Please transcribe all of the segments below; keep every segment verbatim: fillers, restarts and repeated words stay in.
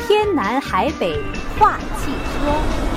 天南海北话汽车。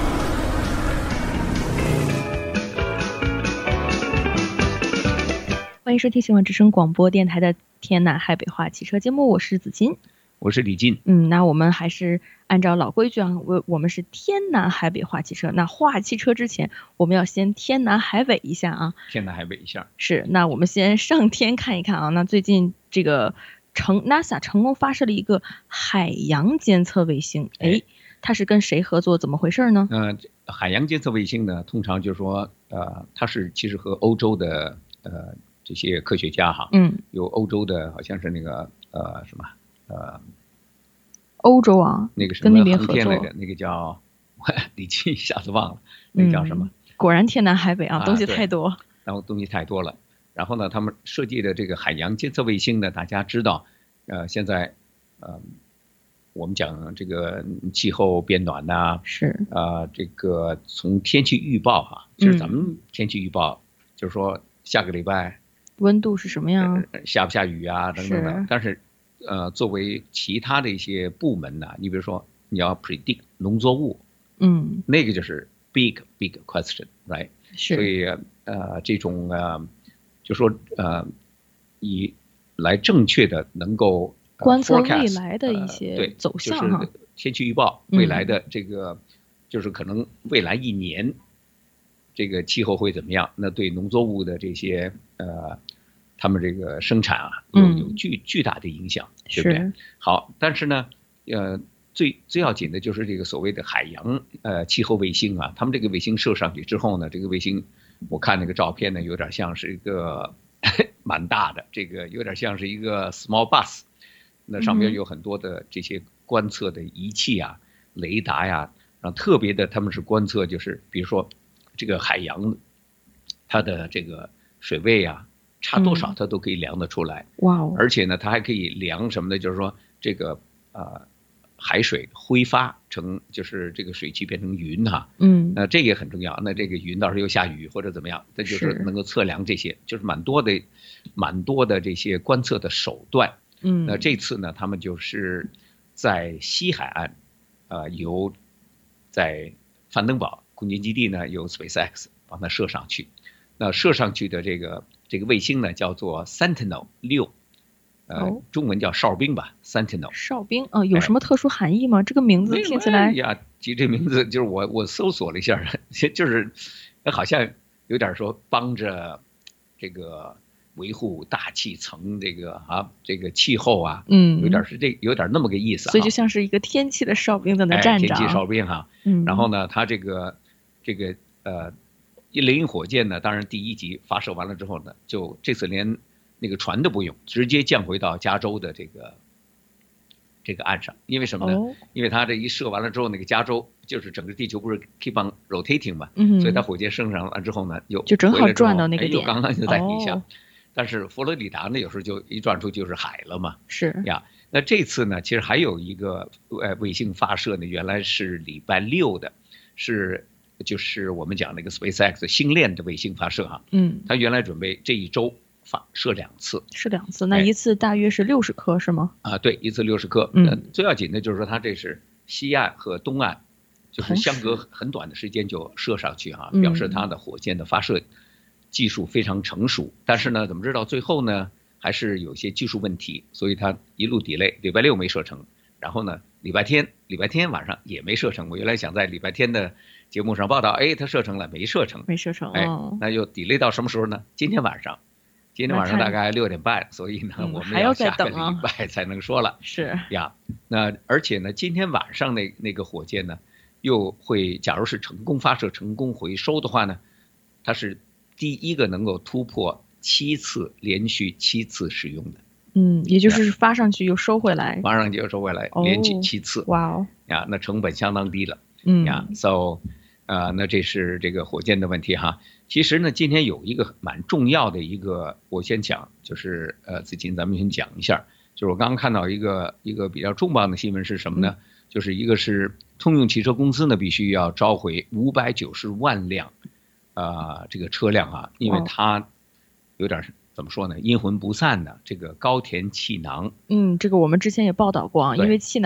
欢迎收听新闻之声广播电台的天南海北话汽车节目，我是子金， 我是李进。 嗯，那我们还是按照老规矩啊，我我们是天南海北话汽车。那话汽车之前，我们要先天南海北一下啊。 天南海北一下。 是，那我们先上天看一看啊。那最近这个成 NASA 成功发射了一个海洋监测卫星，哎，它是跟谁合作？怎么回事呢？ 呃，海洋监测卫星呢，通常就是说，呃，它是其实和欧洲的呃。这些科学家哈， 嗯， 有欧洲的，好像是那个呃什么呃， 欧洲啊， 那个什么航天来的，那个叫李记一下子忘了，那个叫什么？ 嗯、果然天南海北啊， 啊东西太多。 然后东西太多了，然后呢，他们设计的这个海洋监测卫星呢，大家知道，呃，现在呃，我们讲这个气候变暖呐、啊， 是啊、呃，这个从天气预报哈、啊，其实咱们天气预报、嗯、就是说下个礼拜。 温度是什么样？ 下不下雨啊，等等的。但是，呃，作为其他的一些部门呢，你比如说你要 predict 农作物， 嗯， 那个就是 big big question，right？ 是。 所以呃，这种呃，就说呃，以来正确的能够、 呃、观测未来的一些走向哈、 呃，就是天气预报未来的这个、嗯，就是可能未来一年。这个气候会怎么样？那对农作物的这些呃，他们这个生产啊，有有巨巨大的影响，对不对？好，但是呢，呃，最最要紧的就是这个所谓的海洋呃气候卫星啊，他们这个卫星射上去之后呢，这个卫星我看那个照片呢，有点像是一个蛮大的，这个有点像是一个 small bus， 那上面有很多的这些观测的仪器啊、雷达呀，然后特别的他们是观测，就是比如说。这个海洋，它的这个水位啊，差多少它都可以量得出来。 哇、嗯！ 而且呢，它还可以量什么呢？就是说，这个呃，海水挥发成，就是这个水汽变成云哈。 嗯。 那这也很重要。那这个云到时候又下雨或者怎么样，这就是能够测量这些，就是蛮多的、蛮多的这些观测的手段。 嗯。 那这次呢，他们就是在西海岸，呃，由在范登堡。空间基地呢由 SpaceX 帮它射上去，那射上去的这个这个卫星呢叫做 Sentinel 六，呃、哦，中文叫哨兵吧 ，Sentinel。 哨兵啊、呃，有什么特殊含义吗？哎、这个名字听起来呀，其实这名字就是我我搜索了一下，就是好像有点说帮着这个维护大气层这个啊这个气候啊， 嗯， 有点是这有点那么个意思、啊， 所以就像是一个天气的哨兵在那站着、 哎，天气哨兵哈、啊， 嗯， 然后呢，它这个。这个呃，猎鹰火箭呢，当然第一级发射完了之后呢，就这次连那个船都不用，直接降回到加州的这个这个岸上。因为什么呢？ 哦、 因为它这一射完了之后，那个加州就是整个地球不是 keep on rotating 嘛， 嗯， 所以它火箭升上了之后呢，又就正好转到那个点， 哎、刚刚就在底下、 哦。 但是佛罗里达呢，有时候就一转出就是海了嘛。 是呀，那这次呢，其实还有一个呃卫星发射呢，原来是礼拜六的，是。就是我们讲那个 SpaceX 星链的卫星发射哈， 嗯， 它原来准备这一周发射两次， 是两次，那一次大约是六十颗是吗？ 啊，对，一次六十颗。 嗯， 最要紧的就是说它这是西岸和东岸，就是相隔很短的时间就射上去哈，表示它的火箭的发射技术非常成熟。但是呢，怎么知道最后呢还是有些技术问题，所以它一路 delay， 礼拜六没射成，然后呢礼拜天礼拜天晚上也没射成。我原来想在礼拜天的节目上报道，哎，它射成了，没射成， 没射成， 哎，那就 delay 到什么时候呢？今天晚上，今天晚上大概六点半，所以呢， 嗯、 我们要下个礼拜才能说了。 是呀，那而且呢，今天晚上那那个火箭呢，又会，假如是成功发射、成功回收的话呢，它是第一个能够突破七次连续七次使用的。 嗯，也就是发上去又收回来， 发上去又收回来， 哦、 连续七次。 哇哦， 呀，那成本相当低了。 嗯呀 ，so。呃，那这是这个火箭的问题哈。其实呢，今天有一个蛮重要的一个，我先讲，就是呃，子金咱们先讲一下，就是我刚刚看到一个一个比较重磅的新闻是什么呢？嗯、就是一个是通用汽车公司呢必须要召回五百九十万辆，啊、呃，这个车辆啊，因为它有点怎么说呢，阴魂不散的这个高田气囊。 嗯，这个我们之前也报道过啊，因为气囊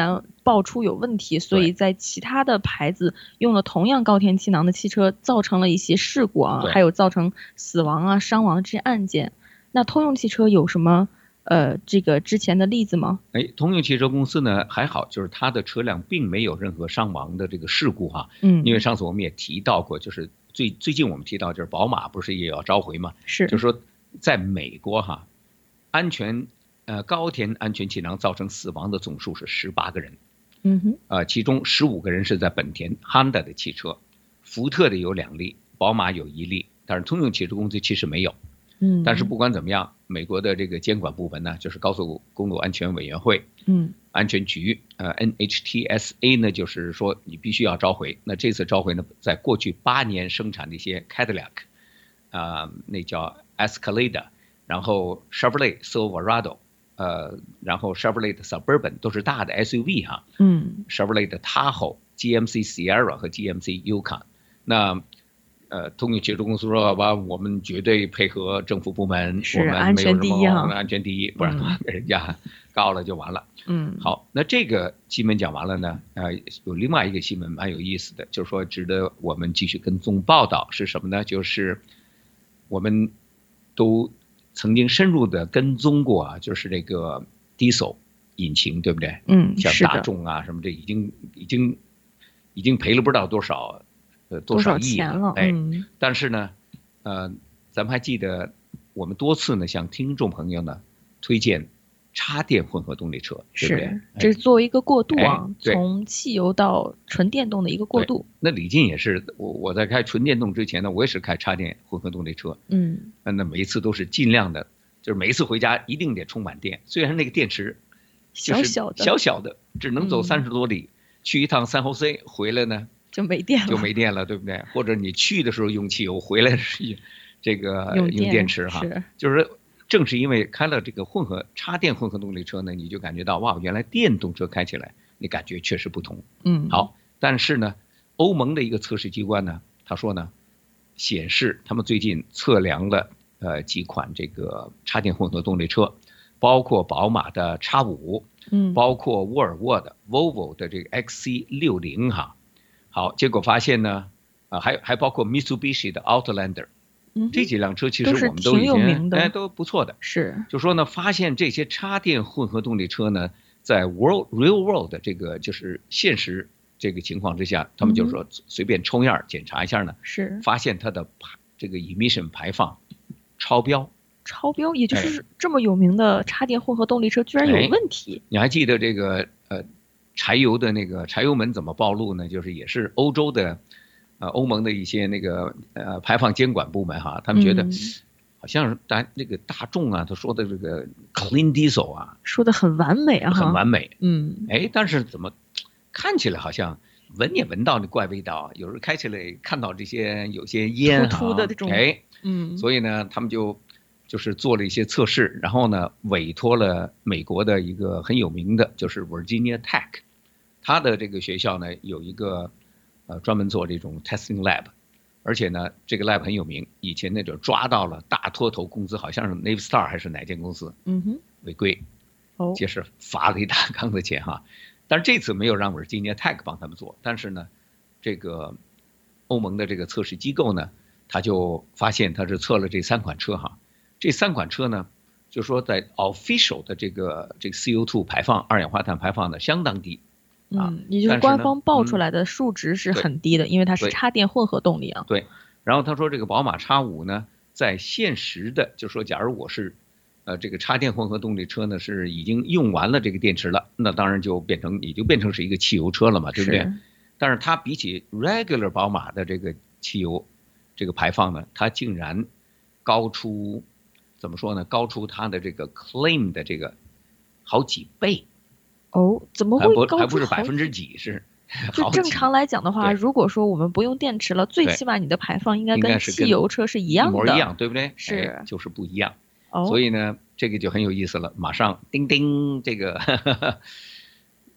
爆出有问题，所以在其他的牌子用了同样高天气囊的汽车，造成了一些事故啊，还有造成死亡啊、伤亡这些案件。那通用汽车有什么呃这个之前的例子吗？ 哎，通用汽车公司呢还好，就是它的车辆并没有任何伤亡的这个事故哈。 嗯， 因为上次我们也提到过，就是最最近我们提到就是宝马不是也要召回嘛？ 是， 就是说在美国哈，安全呃高天安全气囊造成死亡的总数是十八个人。 嗯哼， 呃，其中十五个人是在本田、Honda 的汽车，福特的有两例，宝马有一例，但是通用汽车公司其实没有。 嗯， 但是不管怎么样，美国的这个监管部门呢，就是高速公路安全委员会， 嗯， 安全局，呃 N H T S A 呢，就是说你必须要召回。那这次召回呢，在过去八年生产的一些 Cadillac， 啊、呃，那叫 Escalade， 然后 Chevrolet Silverado。呃，然后 Chevrolet 的 Suburban 都是大的 S U V 哈， 嗯 ，Chevrolet 的 Tahoe、G M C Sierra 和 G M C Yukon， 那呃，通用汽车公司说好吧，我们绝对配合政府部门， 是我们安全第一哈， 安全第一，不然的话给人家告了就完了。 嗯， 好，那这个新闻讲完了呢，呃，有另外一个新闻蛮有意思的，就是说值得我们继续跟踪报道是什么呢？就是我们都曾经深入的跟踪过啊，就是这个 Diesel 引擎，对不对？ 嗯， 像大众啊什么这已经已经已经赔了不知道多少呃多少亿钱了， 哎， 嗯， 但是呢，呃，咱们还记得我们多次呢向听众朋友呢推荐插电混合动力车，对不对？ 是，这是作为一个过渡啊， 哎、 从汽油到纯电动的一个过渡。 那李进也是，我我在开纯电动之前呢，我也是开插电混合动力车。 嗯， 那每一次都是尽量的，就是每一次回家一定得充满电，虽然那个电池小小的小小的，只能走嗯三十多里，去一趟三后 C 回来呢就没电了， 就没电了，对不对？或者你去的时候用汽油，回来是这个用用电池哈， 是就是正是因为开了这个混合插电混合动力车呢，你就感觉到哇，原来电动车开起来你感觉确实不同。 嗯， 好，但是呢，欧盟的一个测试机关呢，他说呢，显示他们最近测量了呃几款这个插电混合动力车，包括宝马的 X 五， 嗯， 包括沃尔沃的 Volvo 的这个 X C 六十 哈，好，结果发现呢，啊、呃、还还包括 Mitsubishi 的 Outlander。 嗯， 这几辆车其实我们都已经哎都不错的， 是就说呢，发现这些插电混合动力车呢，在 world real world 的这个就是现实这个情况之下，他们就说随便抽样检查一下呢， 是发现它的这个 emission 排放超标， 超标，也就是这么有名的插电混合动力车居然有问题。 哎、你还记得这个呃柴油的那个柴油门怎么暴露呢？就是也是欧洲的。呃，欧盟的一些那个呃排放监管部门哈，他们觉得、嗯、好像是大那个大众啊，他说的这个 clean diesel 啊， 说的很完美啊， 很完美， 嗯， 哎，但是怎么看起来好像闻也闻到那怪味道啊，有时候开起来看到这些有些烟突突的这种， 哎， 嗯， 所以呢，他们就就是做了一些测试，然后呢，委托了美国的一个很有名的，就是 Virginia Tech， 他的这个学校呢有一个。呃，专门做这种 testing lab， 而且呢，这个 lab 很有名，以前那就抓到了大脱头公司，好像是 Navistar 还是哪间公司， 嗯哼， 违规， 哦， 就是罚了一大缸的钱哈。但是这次没有让 Virginia Tech 帮他们做，但是呢，这个欧盟的这个测试机构呢，他就发现他是测了这三款车哈，这三款车呢，就说在 official 的这个这个 C O 二 排放二氧化碳排放呢相当低。 嗯，也就是官方报出来的数值是很低的，嗯、因为它是插电混合动力啊。 对，然后他说这个宝马 X 五 呢，在现实的，就说假如我是，呃，这个插电混合动力车呢是已经用完了这个电池了，那当然就变成也就变成是一个汽油车了嘛，对不对？但是它比起 regular 宝马的这个汽油这个排放呢，它竟然高出怎么说呢？高出它的这个 claim 的这个好几倍。 哦，怎么会高出还不是百分之几是？ 就正常来讲的话，如果说我们不用电池了，最起码你的排放应该跟汽油车是一样的， 一模一样，对不对？ 是， 哎、就是不一样。 哦， 所以呢，这个就很有意思了。马上叮叮，这个呵呵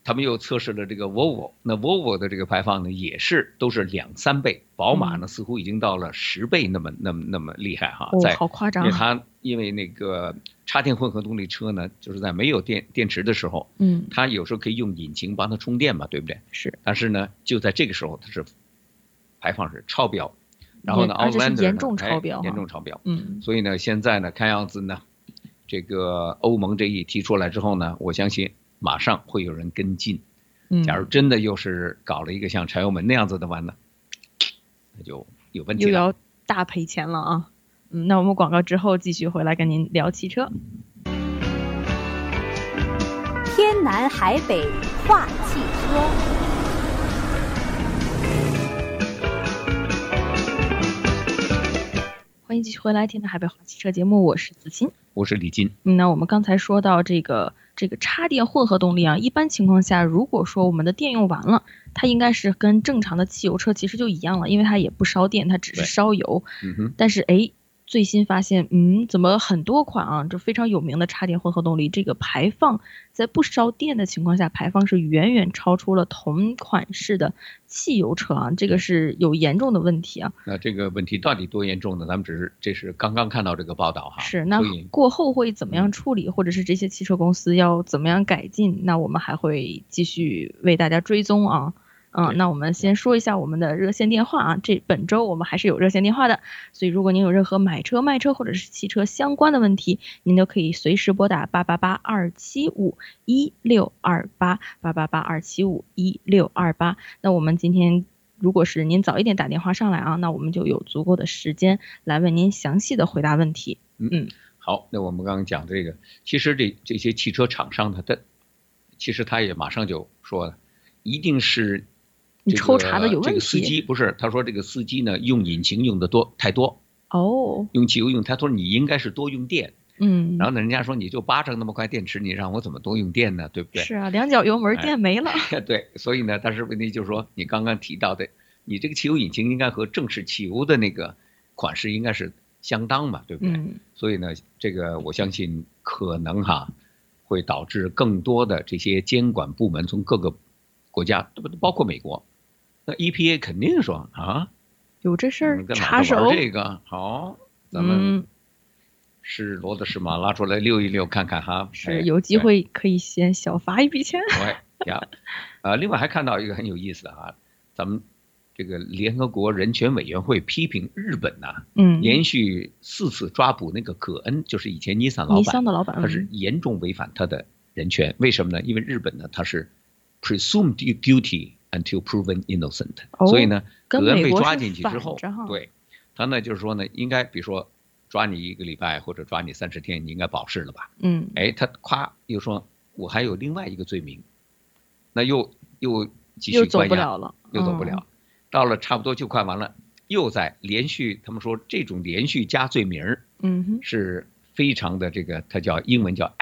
他们又测试了这个 Volvo， 那 Volvo 的这个排放呢，也是都是两三倍，宝马呢似乎已经到了十倍那么那么那么厉害哈， 哦， 在好夸张！ 因为它因为那个插电混合动力车呢，就是在没有电电池的时候， 嗯， 它有时候可以用引擎帮它充电嘛，对不对？ 是。 但是呢，就在这个时候，它是排放是超标，然后呢， 而且是 Outlander 严重超标， 严重超标。 嗯， 所以呢，现在呢，看样子呢，这个欧盟这一提出来之后呢，我相信马上会有人跟进。假如真的又是搞了一个像柴油门那样子的话呢，那就有问题了， 又要大赔钱了啊！嗯，那我们广告之后继续回来跟您聊汽车。 天南海北话汽车。 欢迎继续回来，天南海北话汽车节目，我是子欣， 我是李金。 嗯，那我们刚才说到这个这个插电混合动力啊，一般情况下，如果说我们的电用完了，它应该是跟正常的汽油车其实就一样了，因为它也不烧电，它只是烧油。 嗯哼。 但是哎，最新发现，嗯，怎么很多款啊，就非常有名的插电混合动力，这个排放在不烧电的情况下，排放是远远超出了同款式的汽油车啊，这个是有严重的问题啊。 那这个问题到底多严重呢？咱们只是这是刚刚看到这个报道哈。 是，那过后会怎么样处理，或者是这些汽车公司要怎么样改进？那我们还会继续为大家追踪啊。嗯，那我们先说一下我们的热线电话啊，这本周我们还是有热线电话的，所以如果您有任何买车、卖车或者是汽车相关的问题，您都可以随时拨打八八八二七五一六二八八八八二七五一六二八。那我们今天如果是您早一点打电话上来啊，那我们就有足够的时间来为您详细的回答问题。 嗯嗯，好，那我们刚刚讲这个，其实这这些汽车厂商他的，其实他也马上就说了，一定是。 你抽查的有问题。 这个司机不是，他说这个司机呢用引擎用的多太多哦， 用汽油用太多，你应该是多用电。 嗯， 然后呢，人家说你就八成那么块电池，你让我怎么多用电呢？对不对？ 是啊，两脚油门电没了。 哎、对，所以呢，但是问题就是说，你刚刚提到的，你这个汽油引擎应该和正式汽油的那个款式应该是相当嘛，对不对？ 嗯、 所以呢，这个我相信可能哈会导致更多的这些监管部门从各个国家，包括美国。那 E P A 肯定说啊， 有这事儿插手这个好，咱们是骡子是马拉出来溜一溜看看哈， 是有机会可以先小罚一笔钱。 对呀，啊，另外还看到一个很有意思的啊，咱们这个联合国人权委员会批评日本呐、啊， 嗯， 连续四次抓捕那个可恩，就是以前尼桑老板， 尼桑的老板， 他是严重违反他的人权。为什么呢？因为日本呢，他是 presumed guilty。until proven innocent，、 哦、 所以呢， 可恩被抓进去之后，对，他呢就是说呢，应该比如说抓你一个礼拜或者抓你三十天，你应该保释了吧？ 嗯， 哎，他夸又说我还有另外一个罪名，那又又继续关押， 又走不了了， 又走不了，嗯、到了差不多就快完了，又在连续，他们说这种连续加罪名， 嗯哼， 是非常的这个，它叫英文叫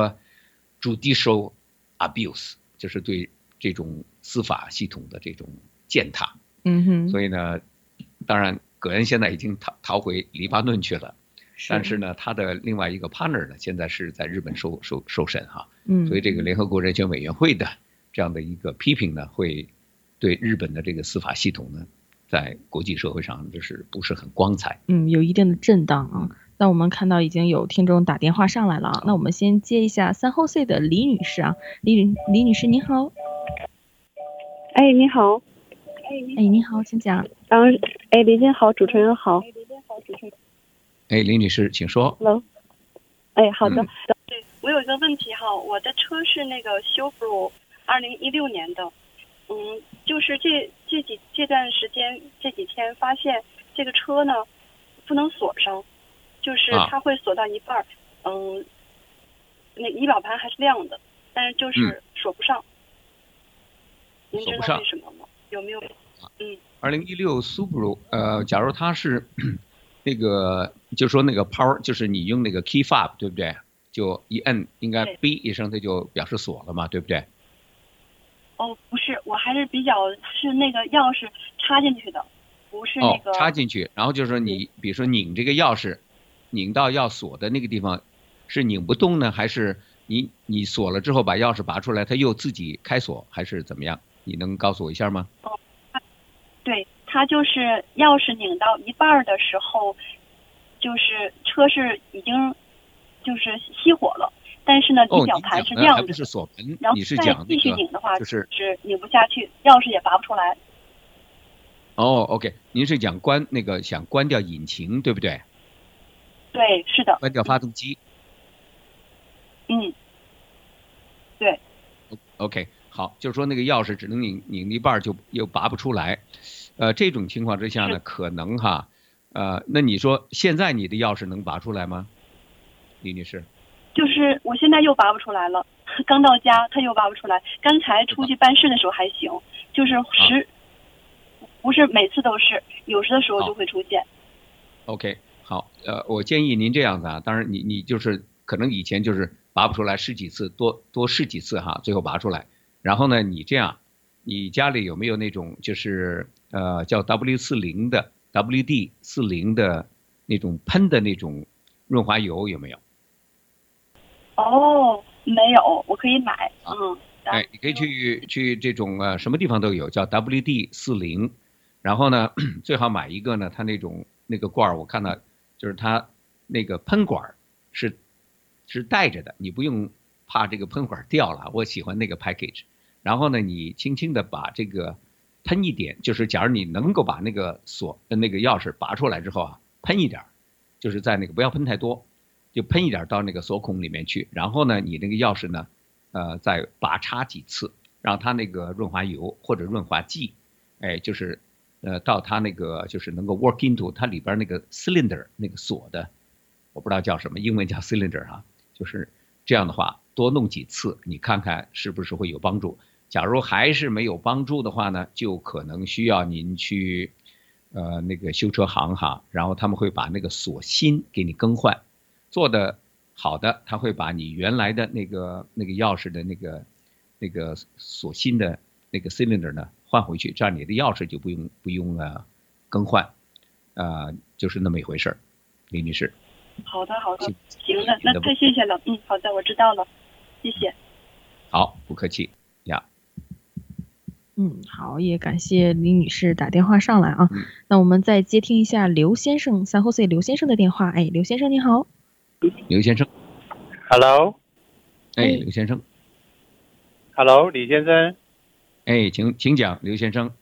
extrajudicial abuse， 就是对这种司法系统的这种践踏， 嗯哼， 所以呢，当然葛恩现在已经逃逃回黎巴嫩去了， 是但是呢，他的另外一个 partner 呢，现在是在日本受受受审哈， 嗯， 所以这个联合国人权委员会的这样的一个批评呢，会对日本的这个司法系统呢，在国际社会上就是不是很光彩， 嗯，有一定的震荡啊。那我们看到已经有听众打电话上来了啊，那我们先接一下三后 C 的李女士啊，李李女士您好。 哎，你好。 哎，你好，请讲。 嗯，哎，李姐好，主持人好。 哎，李女士，请说。 Hello。哎，好的。 嗯、 对，我有一个问题哈，我的车是那个修 Pro 二零一六年的，嗯，就是这这几这段时间这几天发现这个车呢不能锁上，就是它会锁到一半，啊、嗯，那仪表盘还是亮的，但是就是锁不上。嗯您知道为什么吗？有没有？嗯， 二零一六 Subaru， 呃，假如它是那个，就说那个 power， 就是你用那个 key fob， 对不对？就一摁，应该哔一声，它就表示锁了嘛，对不对？ 哦，不是，我还是比较是那个钥匙插进去的，不是那个、 哦、插进去，然后就是你，比如说拧这个钥匙，拧到要锁的那个地方，是拧不动呢，还是你你锁了之后把钥匙拔出来，它又自己开锁还是怎么样？你能告诉我一下吗？ 哦，对，它就是钥匙拧到一半的时候，就是车是已经就是熄火了，但是呢，底哦， 表盘是你讲的亮的， 还不是锁门， 然后你是再讲那继续个拧的话， 就是是拧不下去，钥匙也拔不出来。 哦 ，OK， 您是讲关那个想关掉引擎，对不对？ 对，是的。 关掉发动机。 嗯，对。 OK， 好，就是说那个钥匙只能拧拧一半就又拔不出来，呃，这种情况之下呢，可能哈，呃，那你说现在你的钥匙能拔出来吗，李女士？ 就是我现在又拔不出来了，刚到家他又拔不出来，刚才出去办事的时候还行，就是时、啊、不是每次都是，有时的时候就会出现。 OK， 好，呃，我建议您这样子啊，当然你你就是可能以前就是拔不出来，试几次，多多试几次哈，最后拔出来。然后呢，你这样，你家里有没有那种就是呃叫 W 四十 的 W D 四十 的那种喷的那种润滑油有没有？ 哦，没有，我可以买。嗯， 哎，你可以去去这种呃什么地方都有，叫 W D 四十。然后呢，最好买一个呢，它那种那个罐儿，我看到就是它那个喷管是是带着的，你不用怕这个喷管掉了。我喜欢那个 package。然后呢，你轻轻的把这个喷一点，就是假如你能够把那个锁那个钥匙拔出来之后啊，喷一点，就是在那个不要喷太多。就喷一点到那个锁孔里面去，然后呢，你那个钥匙呢，呃，再拔插几次，让它那个润滑油或者润滑剂，哎，就是呃到它那个就是能够 work into 它里边那个 cylinder 那个锁的，我不知道叫什么，英文叫 cylinder 啊，就是这样的话，多弄几次，你看看是不是会有帮助。假如还是没有帮助的话呢，就可能需要您去呃那个修车行哈，然后他们会把那个锁芯给你更换。做的好的，他会把你原来的那个那个钥匙的那个那个锁芯的那个 cylinder 呢换回去，这样你的钥匙就不用不用呃更换，啊、呃，就是那么一回事儿，李女士。 好的好的，行的，那太谢谢了，嗯，好的，我知道了，谢谢。 好，不客气呀。 嗯，好，也感谢李女士打电话上来啊。嗯、那我们再接听一下刘先生，三后 C 刘先生的电话。哎，刘先生你好。 刘先生 ，Hello， 哎，刘先生 ，Hello， 李先生， 哎，请请讲，刘先生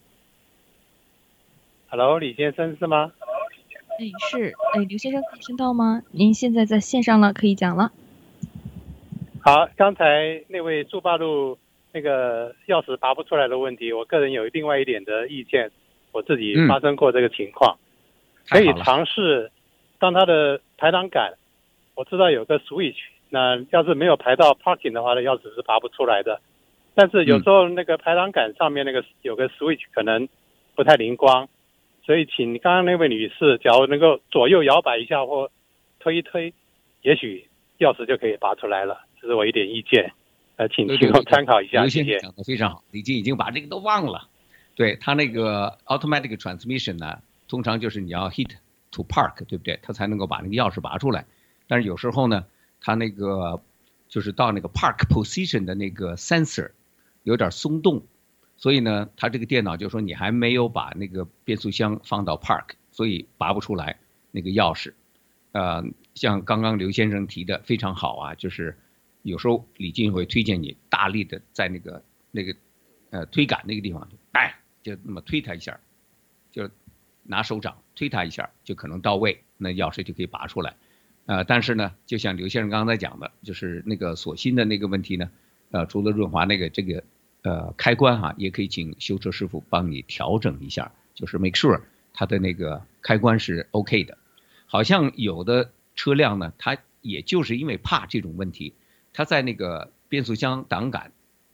，Hello， 李先生是吗？ 哎，是，哎，刘先生可以听到吗？您现在在线上了，可以讲了。 好，刚才那位住八路那个钥匙拔不出来的问题，我个人有另外一点的意见，我自己发生过这个情况，嗯、可以尝试当它的排挡杆。我知道有个 switch， 那要是没有排到 parking 的话，那钥匙是拔不出来的。但是有时候那个排挡杆上面那个有个 switch 可能不太灵光，所以请刚刚那位女士，假如能够左右摇摆一下或推一推，也许钥匙就可以拔出来了。这是我一点意见，呃，请提供参考一下。谢谢。 讲得非常好，李金已经把这个都忘了。对，他那个 automatic transmission 呢，通常就是你要 hit to park， 对不对？他才能够把那个钥匙拔出来。但是有时候呢，它那个就是到那个 park position 的那个 sensor 有点松动，所以呢，它这个电脑就说你还没有把那个变速箱放到 park， 所以拔不出来那个钥匙。呃，像刚刚刘先生提的非常好啊，就是有时候李金会推荐你大力的在那个那个呃推杆那个地方，哎，就那么推它一下，就拿手掌推它一下，就可能到位，那钥匙就可以拔出来。呃，但是呢，就像刘先生刚才讲的，就是那个锁芯的那个问题呢，呃，除了润滑那个这个呃开关哈、啊，也可以请修车师傅帮你调整一下，就是 make sure 它的那个开关是 OK 的。好像有的车辆呢，它也就是因为怕这种问题，它在那个变速箱挡杆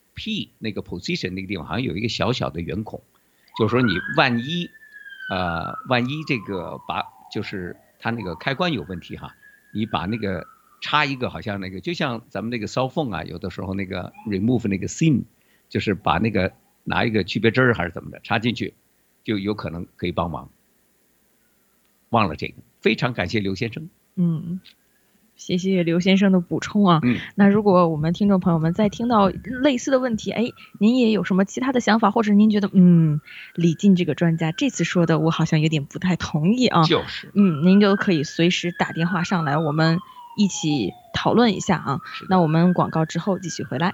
P 那个 position 那个地方好像有一个小小的圆孔，就是说你万一呃万一这个把就是它那个开关有问题哈。你把那个插一个好像那个就像咱们那个骚缝啊，有的时候那个 remove 那个 seam， 就是把那个拿一个区别针还是怎么的插进去，就有可能可以帮忙。忘了这个，非常感谢刘先生。 嗯， 谢谢刘先生的补充啊。 嗯， 那如果我们听众朋友们再听到类似的问题，哎，您也有什么其他的想法，或者您觉得嗯，李进这个专家这次说的我好像有点不太同意啊， 就是， 嗯，您就可以随时打电话上来，我们一起讨论一下啊。那我们广告之后继续回来。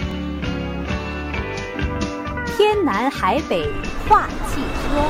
天南海北话汽车。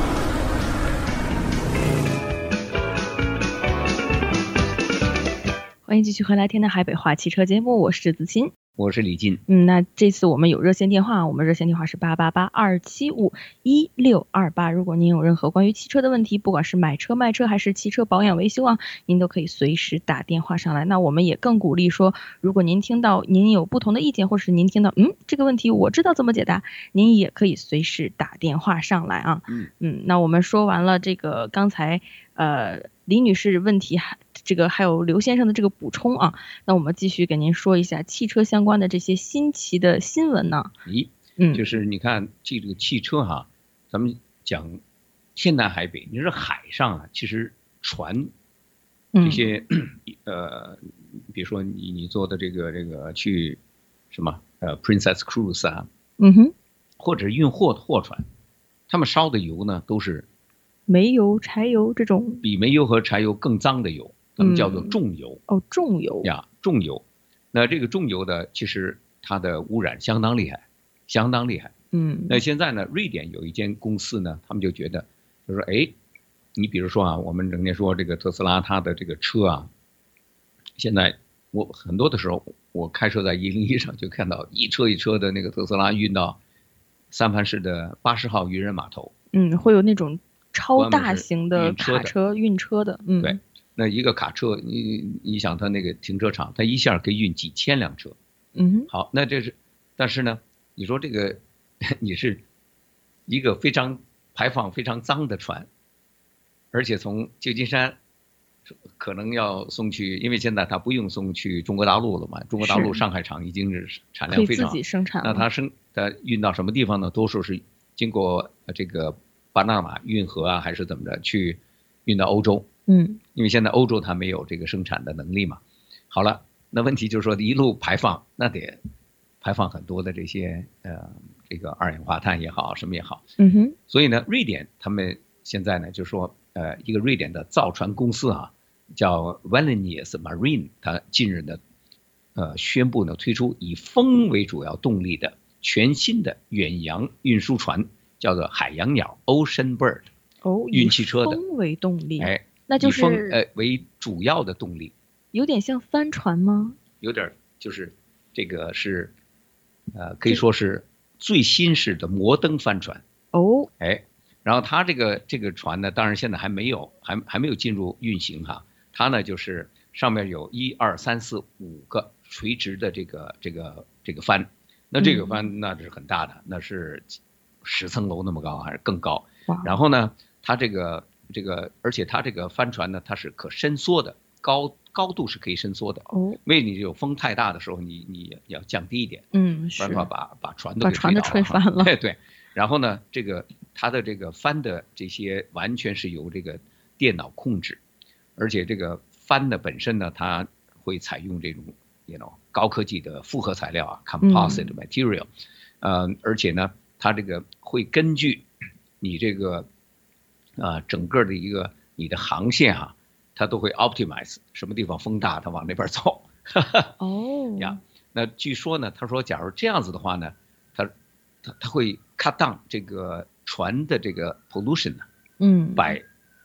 欢迎继续回来天南海北话汽车节目，我是子欣， 我是李进。 嗯，那这次我们有热线电话，我们热线电话是八八八二七五一六二八。如果您有任何关于汽车的问题，不管是买车卖车还是汽车保养维修啊，您都可以随时打电话上来。那我们也更鼓励说，如果您听到您有不同的意见，或是您听到嗯这个问题我知道怎么解答，您也可以随时打电话上来啊。 嗯嗯，那我们说完了这个刚才呃李女士问题，这个还有刘先生的这个补充啊，那我们继续给您说一下汽车相关的这些新奇的新闻呢。 咦， 嗯， 就是你看这个汽车哈，咱们讲天南海北，你说海上啊，其实船这些、嗯、呃，比如说你你坐的这个这个去什么呃 Princess Cruise 啊， 嗯哼， 或者运货的货船，他们烧的油呢都是煤油、柴油这种， 比煤油和柴油更脏的油，他们叫做重油。 嗯、哦，重油呀，重油。那这个重油的，其实它的污染相当厉害，相当厉害。 嗯。 那现在呢，瑞典有一间公司呢，他们就觉得，就说，哎，你比如说啊，我们整天说这个特斯拉，它的这个车啊，现在我很多的时候，我开车在一零一上就看到一车一车的那个特斯拉运到三藩市的八十号渔人码头。 嗯，会有那种超大型的卡车运车的，嗯， 对，那一个卡车，你你想它那个停车场，它一下可以运几千辆车， 嗯， 好，那这是，但是呢，你说这个你是一个非常排放非常脏的船，而且从旧金山可能要送去，因为现在它不用送去中国大陆了嘛，中国大陆上海厂已经是产量非常， 可以自己生产了， 那它生它运到什么地方呢？多数是经过这个巴拿马运河啊，还是怎么着去运到欧洲？ 嗯， 因为现在欧洲它没有这个生产的能力嘛。好了，那问题就是说一路排放，那得排放很多的这些呃这个二氧化碳也好，什么也好。 嗯哼。 所以呢，瑞典他们现在呢就说呃一个瑞典的造船公司啊，叫 Wallenius Marine， 它近日呢呃宣布呢推出以风为主要动力的全新的远洋运输船。叫做海洋鸟 Ocean Bird， 哦， 运汽车的， 以风为动力， 哎， 那就是以风呃为主要的动力， 有点像帆船吗？ 有点，就是这个是，呃，可以说是最新式的摩登帆船。 哦， 哎，然后它这个这个船呢，当然现在还没有，还还没有进入运行哈。它呢就是上面有一二三四五个垂直的这个这个这个帆，那这个帆那是很大的，嗯、那是。十层楼那么高还是更高，然后呢，它这个这个，而且它这个帆船呢，它是可伸缩的，高高度是可以伸缩的。 哦， 因为你有风太大的时候，你你要降低一点， 嗯， 不然的话把把船都把船都吹翻了。 对对，然后呢，这个它的这个帆的这些完全是由这个电脑控制，而且这个帆的本身呢，它会采用这种 you know 高科技的复合材料啊 ，composite material，嗯、呃，而且呢。它这个会根据你这个啊、呃、整个的一个你的航线哈、啊，它都会 optimize 什么地方风大，它往那边走。 哦呀，那据说呢，他说，假如这样子的话呢，它它它会 cut down 这个船的这个 pollution 呢， 嗯， 百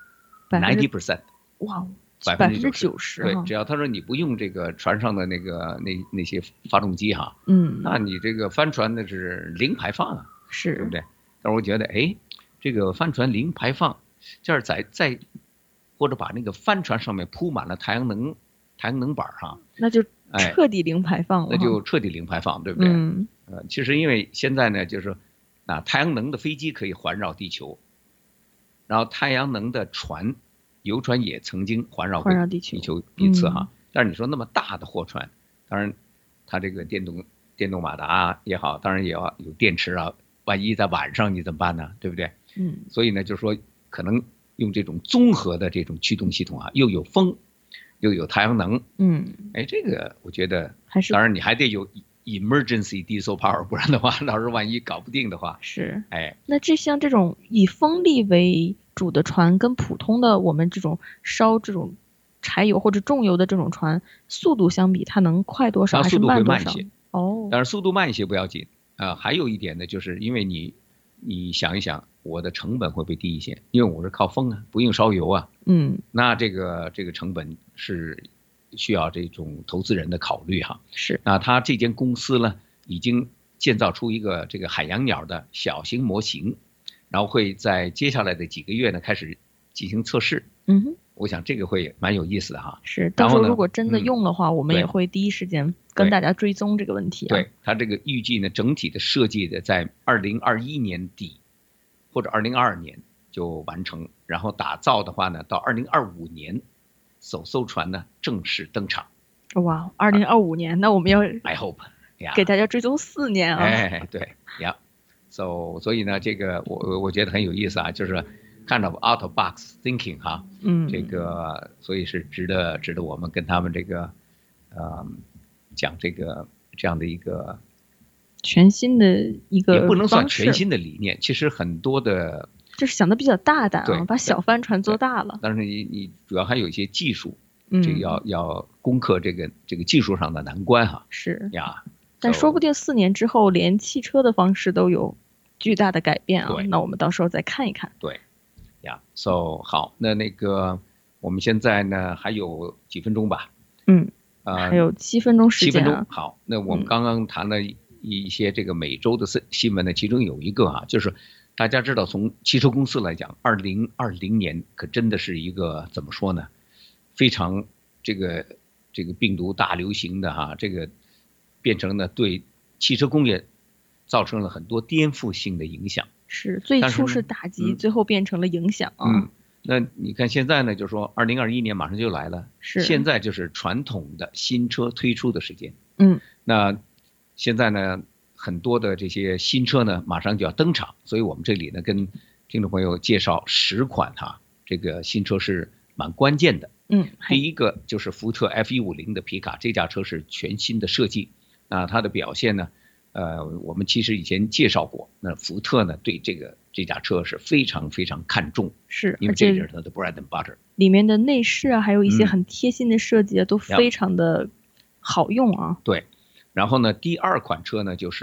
ninety percent， 哇， 百分之九十， 对，只要他说你不用这个船上的那个那那些发动机哈， 嗯， 那你这个帆船那是零排放啊。 是， 对不对？但是我觉得，哎，这个帆船零排放，这儿在在，或者把那个帆船上面铺满了太阳能太阳能板哈， 那就彻底零排放了、 哎，那就彻底零排放，对不对？ 嗯， 呃，其实因为现在呢，就是啊，太阳能的飞机可以环绕地球，然后太阳能的船，游船也曾经环绕环绕地球地球一次哈。嗯、但是你说那么大的货船，当然它这个电动电动马达也好，当然也要有电池啊。万一在晚上你怎么办呢？对不对？ 嗯， 所以呢，就是说可能用这种综合的这种驱动系统啊，又有风， 又有太阳能， 嗯， 哎，这个我觉得还是， 当然你还得有 emergency diesel power， 不然的话，到时候万一搞不定的话， 是， 哎， 那这像这种以风力为主的船，跟普通的我们这种烧这种柴油或者重油的这种船，速度相比，它能快多少，还是慢多少？哦， 但是速度慢一些不要紧啊、呃。还有一点呢，就是因为你你想一想，我的成本会不会低一些？因为我是靠风啊，不用烧油啊。 嗯， 那这个这个成本是需要这种投资人的考虑哈。 是。 那他这间公司呢，已经建造出一个这个海洋鸟的小型模型，然后会在接下来的几个月呢开始进行测试。 嗯哼。 我想这个会蛮有意思的哈。 是，到时候如果真的用的话，嗯、我们也会第一时间跟大家追踪这个问题、啊。 对，它这个预计呢，整体的设计的在二零二一年底或者二零二二年就完成，然后打造的话呢，到二零二五年首艘船呢正式登场。 哇，二零二五年，那我们要 I hope 给大家追踪四年啊。 哎，对呀， so 所以呢，这个我我觉得很有意思啊，就是。kind of out of box thinking 哈， 嗯， 这个所以是值得值得我们跟他们这个，呃，讲这个这样的一个全新的一个， 也不能算全新的理念，其实很多的， 就是想的比较大胆啊，把小帆船做大了。 但是你你主要还有一些技术， 嗯， 这个要要攻克这个这个技术上的难关哈。 是呀， 但说不定四年之后，连汽车的方式都有巨大的改变啊。那我们到时候再看一看。 对。呀 ，so 好，那那个我们现在呢还有几分钟吧？ 嗯， 呃， 还有七分钟时间、啊。 七分钟，好，那我们刚刚谈了一些这个每周的新闻呢，其中有一个啊，就是大家知道，从汽车公司来讲，二零二零年可真的是一个怎么说呢？非常这个这个病毒大流行的哈、啊，这个变成了对汽车工业造成了很多颠覆性的影响。 是最初是打击，最后变成了影响啊。 嗯，那你看现在呢，就是说二零二一年马上就来了， 是现在就是传统的新车推出的时间。 嗯， 那现在呢，很多的这些新车呢，马上就要登场，所以我们这里呢，跟听众朋友介绍十款哈，这个新车是蛮关键的。 嗯， 第一个就是福特 F 一五零的皮卡，这架车是全新的设计，那它的表现呢？呃，我们其实以前介绍过，那福特呢对这个这架车是非常非常看重， 是因为这是它的 bread and butter， 里面的内饰啊，还有一些很贴心的设计、啊嗯、都非常的好用啊。 对，然后呢，第二款车呢就是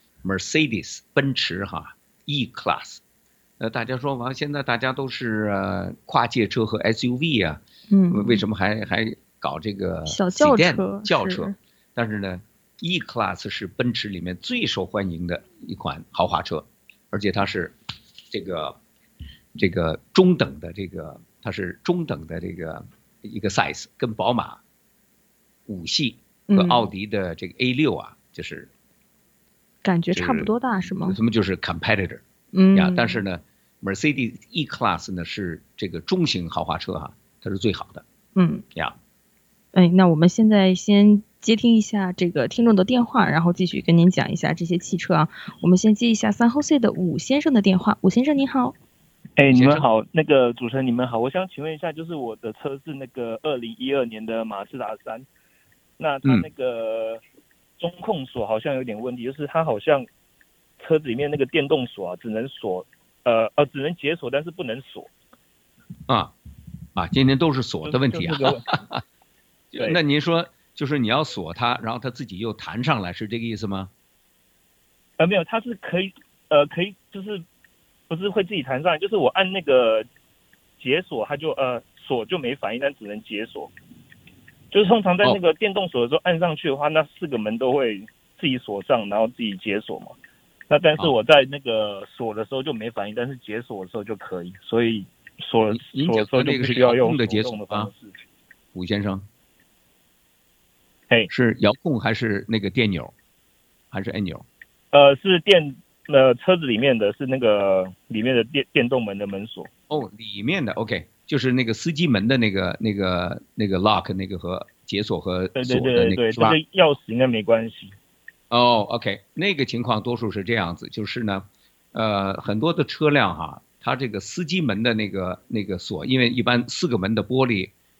Mercedes 奔驰哈 E-Class， 呃，大家说完现在大家都是呃跨界车和 S U V 啊， 嗯， 为什么还还搞这个小轿车轿车？但是呢。E-Class 是奔驰里面最受欢迎的一款豪华车，而且它是这个这个中等的这个，它是中等的这个一个 size， 跟宝马五系和奥迪的这个 A 六啊，嗯、就是感觉差不多大是吗？ 他们就是 competitor， 嗯呀，但是呢 ，Mercedes E-Class 呢是这个中型豪华车哈、啊，它是最好的， 嗯呀， 哎，那我们现在先。接听一下这个听众的电话，然后继续跟您讲一下这些汽车啊。我们先接一下三号 C 的武先生的电话。武先生您好。 哎，你们好，那个主持人你们好，我想请问一下，就是我的车是那个二零一二年的马自达三，那它那个中控锁好像有点问题，就是它好像车子里面那个电动锁啊，只能锁呃呃只能解锁，但是不能锁。 啊啊，今天都是锁的问题啊。 就就那您说。就是你要锁它，然后它自己又弹上来，是这个意思吗？ 呃，没有，它是可以，呃，可以，就是不是会自己弹上来，就是我按那个解锁，它就呃锁就没反应，但只能解锁。就是通常在那个电动锁的时候按上去的话，哦、那四个门都会自己锁上，然后自己解锁嘛。那但是我在那个锁的时候就没反应，但是解锁的时候就可以，所以锁锁的时候就必须要用的解锁的方式。 武先生。 哎， 是遥控还是那个电钮，还是按钮？ 呃，是电，呃，车子里面的是那个里面的电电动门的门锁。 哦，里面的 OK， 就是那个司机门的那个那个那个 lock 那个和解锁和锁的那个， 对对对对， 是吧？ 这个钥匙应该没关系。 哦 ，OK， 那个情况多数是这样子，就是呢，呃，很多的车辆哈，它这个司机门的那个那个锁，因为一般四个门的玻璃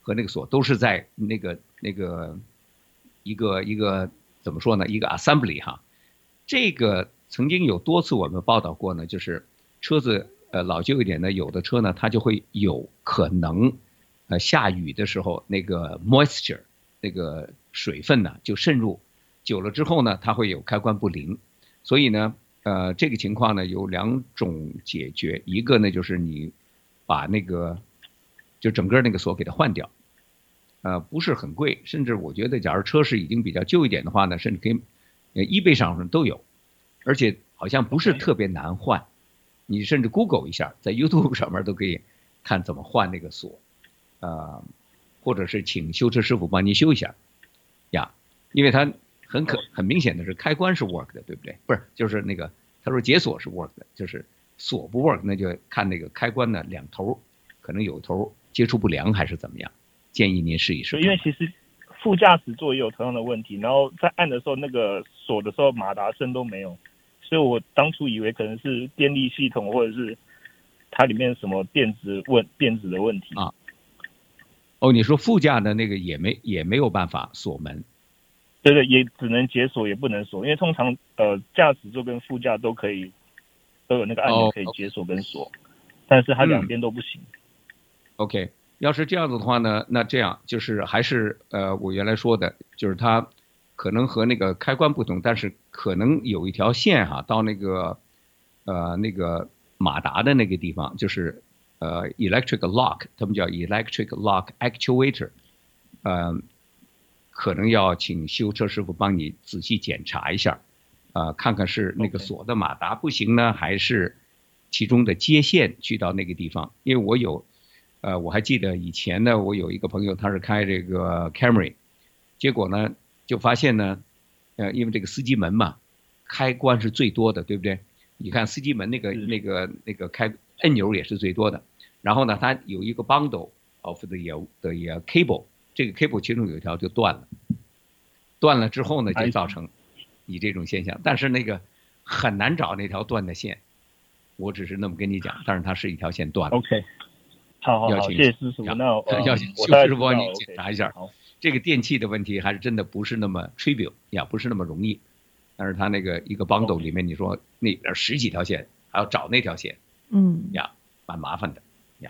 和那个锁都是在那个那个一个一个怎么说呢？一个 assembly 哈。这个曾经有多次我们报道过呢，就是车子呃老旧一点的，有的车呢它就会有可能呃下雨的时候那个 moisture 那个水分呢就渗入，久了之后呢它会有开关不灵，所以呢呃这个情况呢有两种解决，一个呢就是你把那个就整个那个锁给它换掉，呃不是很贵，甚至我觉得假如车是已经比较旧一点的话呢，甚至可以呃 eBay 上都有，而且好像不是特别难换，你甚至 Google 一下，在 YouTube 上面都可以看怎么换那个锁，呃，或者是请修车师傅帮您修一下，呀，因为它很可很明显的是开关是 work 的，对不对？不是，就是那个他说解锁是 work 的，就是锁不 work， 那就看那个开关呢两头可能有头接触不良还是怎么样，建议您试一试。 因为其实副驾驶座也有同样的问题，然后在按的时候那个锁的时候马达声都没有。所以我当初以为可能是电力系统或者是它里面什么电子问电子的问题啊。哦，你说副驾的那个也没也没有办法锁门？ 对对，也只能解锁也不能锁，因为通常呃驾驶座跟副驾都可以都有那个按钮可以解锁跟锁， oh, okay. 但是它两边都不行。 嗯、OK， 要是这样子的话呢，那这样就是还是呃我原来说的，就是它可能和那个开关不同，但是可能有一条线哈，到那个呃那个马达的那个地方，就是呃 electric lock， 他们叫 electric lock actuator， 呃，可能要请修车师傅帮你仔细检查一下，呃，看看是那个锁的马达不行呢， okay. 还是其中的接线去到那个地方。因为我有，呃，我还记得以前呢，我有一个朋友他是开这个 Camry， 结果呢。就发现呢，呃，因为这个司机门嘛，开关是最多的，对不对？你看司机门那个那个那个开按钮也是最多的。然后呢，它有一个 bundle of the 的 cable， 这个 cable 其中有一条就断了，断了之后呢，就造成你这种现象。但是那个很难找那条断的线，我只是那么跟你讲，但是它是一条线断了。 OK， 好好好，谢谢师傅。那要请修师傅帮你检查一下。这个电器的问题还是真的不是那么 trivial 呀，不是那么容易。但是它那个一个 bundle 里面，你说那边十几条线，还要找那条线， 嗯， 呀，蛮麻烦的呀。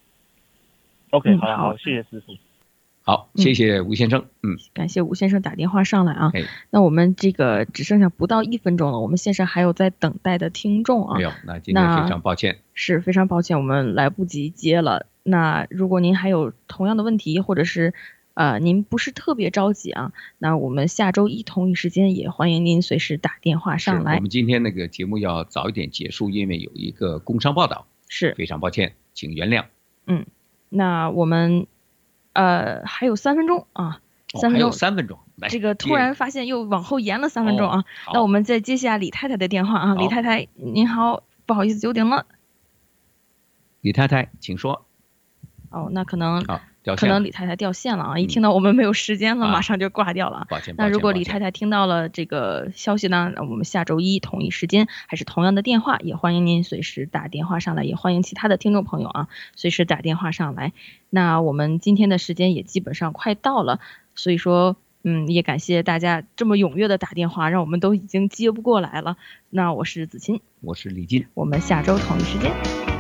OK， 好好，谢谢师傅。 好，谢谢吴先生。嗯， 感谢吴先生打电话上来啊。那我们这个只剩下不到一分钟了，我们线上还有在等待的听众啊。 没有，那今天非常抱歉。 是非常抱歉，我们来不及接了。那如果您还有同样的问题，或者是呃，您不是特别着急啊，那我们下周一同一时间也欢迎您随时打电话上来。 我们今天那个节目要早一点结束，因为有一个工商报道， 是非常抱歉，请原谅。 嗯，那我们呃还有三分钟啊，三分钟， 哦、还有三分钟， 这个突然发现又往后延了三分钟啊，哦、那我们再接下李太太的电话啊，李太太您好，不好意思久等了。 李太太，请说。 哦，那可能。 好。 可能李太太掉线了啊！一听到我们没有时间了， 嗯、 马上就挂掉了。 抱歉， 那如果李太太听到了这个消息呢，我们下周一同一时间还是同样的电话，也欢迎您随时打电话上来，也欢迎其他的听众朋友啊，随时打电话上来。那我们今天的时间也基本上快到了，所以说，嗯，也感谢大家这么踊跃的打电话，让我们都已经接不过来了。那我是子清， 我是李进， 我们下周同一时间。